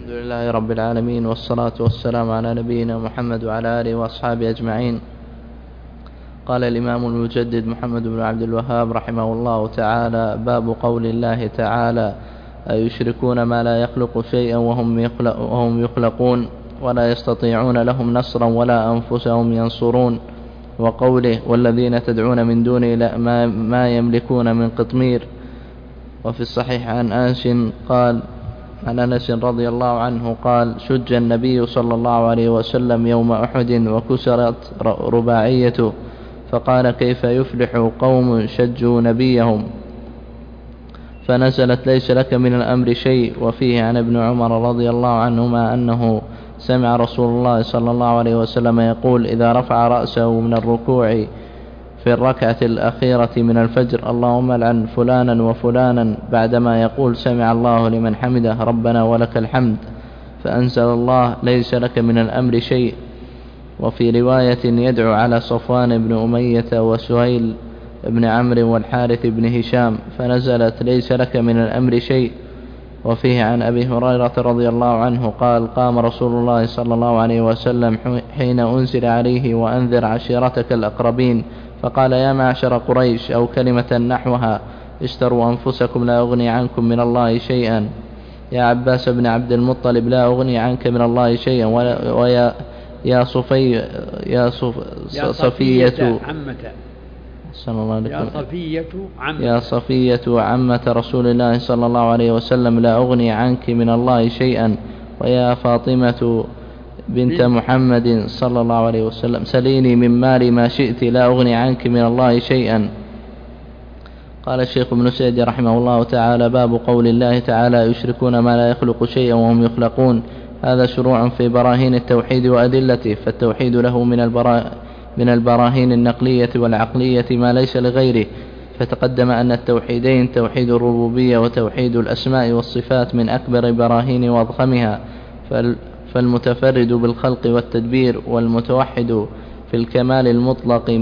لله رب العالمين، والصلاة والسلام على نبينا محمد وعلى آله وأصحابه أجمعين. قال الإمام المجدد محمد بن عبد الوهاب رحمه الله تعالى: باب قول الله تعالى: أيشركون ما لا يخلق شيئا وهم يخلقون ولا يستطيعون لهم نصرا ولا أنفسهم ينصرون. وقوله: والذين تدعون من دونه ما يملكون من قطمير. وفي الصحيح عن أنس رضي الله عنه قال: شج النبي صلى الله عليه وسلم يوم أحد وكسرت رباعيته، فقال: كيف يفلح قوم شجوا نبيهم؟ فنزلت: ليس لك من الأمر شيء. وفيه عن ابن عمر رضي الله عنهما أنه سمع رسول الله صلى الله عليه وسلم يقول إذا رفع رأسه من الركوع في الركعة الأخيرة من الفجر: اللهم لعن فلانا وفلانا، بعدما يقول سمع الله لمن حمده ربنا ولك الحمد، فأنزل الله: ليس لك من الأمر شيء. وفي رواية: يدعو على صفوان بن أمية وسهيل بن عمرو والحارث بن هشام، فنزلت: ليس لك من الأمر شيء. وفيه عن أبي هريرة رضي الله عنه قال: قام رسول الله صلى الله عليه وسلم حين أنزل عليه: وأنذر عشيرتك الأقربين، فقال: يا معشر قريش، أو كلمة نحوها: اشتروا أنفسكم لا أغني عنكم من الله شيئا. يا عباس بن عبد المطلب، لا أغني عنك من الله شيئا. ويا صفية عمة يا صفية عمة رسول الله صلى الله عليه وسلم، لا أغني عنك من الله شيئا. ويا فاطمة بنت محمد صلى الله عليه وسلم، سليني من مالي ما شئت، لا أغني عنك من الله شيئا. قال الشيخ ابن سعد رحمه الله تعالى: باب قول الله تعالى: يشركون ما لا يخلق شيئا وهم يخلقون. هذا شروع في براهين التوحيد وأدلته، فالتوحيد له من البراهين النقلية والعقلية ما ليس لغيره. فتقدم أن التوحيدين توحيد الربوبية وتوحيد الأسماء والصفات من أكبر براهين وأضخمها، فالمتفرد بالخلق والتدبير والمتوحد في الكمال المطلق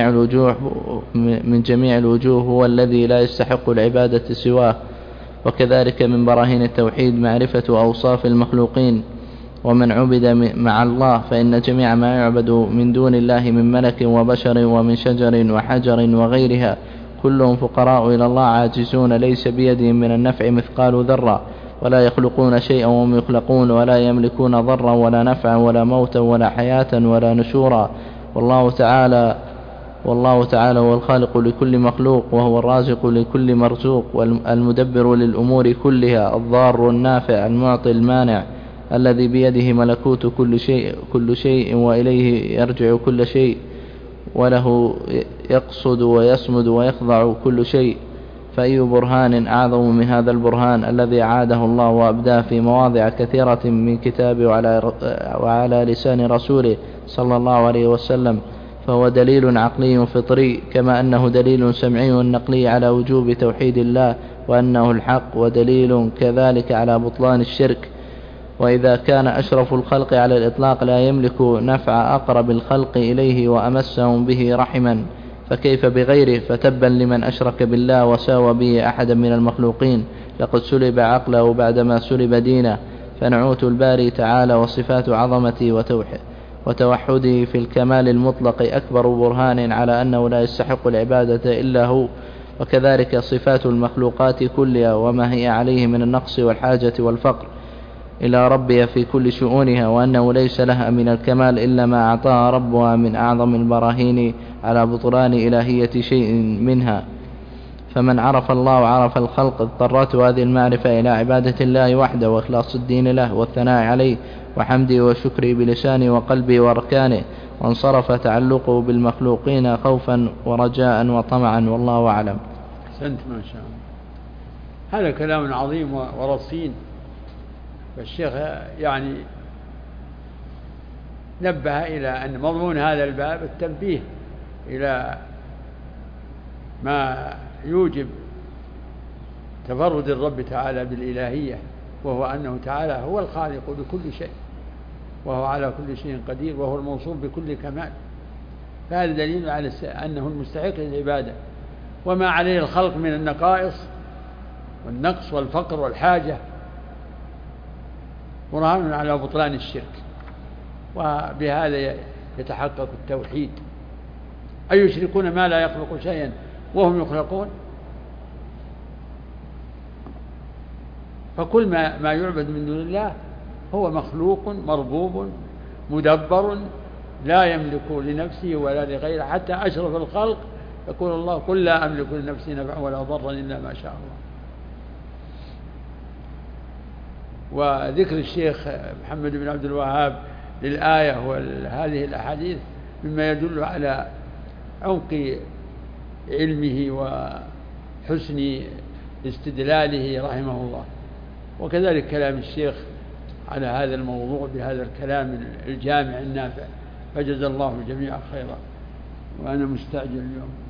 من جميع الوجوه هو الذي لا يستحق العبادة سواه. وكذلك من براهين التوحيد معرفة أوصاف المخلوقين ومن عبد مع الله، فإن جميع ما يعبد من دون الله من ملك وبشر ومن شجر وحجر وغيرها كلهم فقراء إلى الله عاجزون، ليس بيدهم من النفع مثقال ذرة، ولا يخلقون شيئا وهم يخلقون، ولا يملكون ضرا ولا نفعا ولا موتا ولا حياة ولا نشورا. والله تعالى هو الخالق لكل مخلوق، وهو الرازق لكل مرزوق، والمدبر للأمور كلها، الضار النافع المعطي المانع، الذي بيده ملكوت كل شيء وإليه يرجع كل شيء، وله يقصد ويصمد ويخضع كل شيء. فأي برهان أعظم من هذا البرهان الذي عاده الله وأبداه في مواضع كثيرة من كتابه وعلى لسان رسوله صلى الله عليه وسلم؟ فهو دليل عقلي فطري، كما أنه دليل سمعي نقلي على وجوب توحيد الله وأنه الحق، ودليل كذلك على بطلان الشرك. وإذا كان أشرف الخلق على الإطلاق لا يملك نفع أقرب الخلق إليه وأمسهم به رحما، فكيف بغيره؟ فتبا لمن أشرك بالله وساوى به أحدا من المخلوقين، لقد سلب عقله بعدما سلب دينه. فنعوت الباري تعالى وصفات عظمته وتوحده في الكمال المطلق أكبر برهان على أنه لا يستحق العبادة إلا هو، وكذلك صفات المخلوقات كلها وما هي عليه من النقص والحاجة والفقر إلى ربها في كل شؤونها، وأنه ليس لها من الكمال إلا ما أعطاها ربها من أعظم البراهين على بطلان إلهية شيء منها. فمن عرف الله وعرف الخلق اضطرته هذه المعرفة إلى عبادة الله وحده وإخلاص الدين له والثناء عليه وحمده وشكره بلسانه وقلبه وأركانه، وانصرف تعلقه بالمخلوقين خوفا ورجاء وطمعا، والله أعلم. أحسنت ما شاء الله. هذا كلام عظيم ورصين. فالشيخ يعني نبه إلى أن مضمون هذا الباب التنبيه إلى ما يوجب تفرد الرب تعالى بالإلهية، وهو أنه تعالى هو الخالق لكل شيء، وهو على كل شيء قدير، وهو الموصوف بكل كمال. فهذا دليل على أنه المستحق للعبادة، وما عليه الخلق من النقائص والنقص والفقر والحاجة برهان على بطلان الشرك، وبهذا يتحقق التوحيد. أيشركون ما لا يخلق شيئا وهم يخلقون؟ فكل ما يعبد من دون الله هو مخلوق مربوب مدبر لا يملك لنفسه ولا لغيره، حتى أشرف الخلق يقول الله قل لا أملك لنفسي نفعا ولا ضرا إلا ما شاء الله. وذكر الشيخ محمد بن عبد الوهاب للآية وهذه الأحاديث مما يدل على عمق علمه وحسن استدلاله رحمه الله. وكذلك كلام الشيخ على هذا الموضوع بهذا الكلام الجامع النافع، فجزا الله الجميع خيرا. وأنا مستعجل اليوم.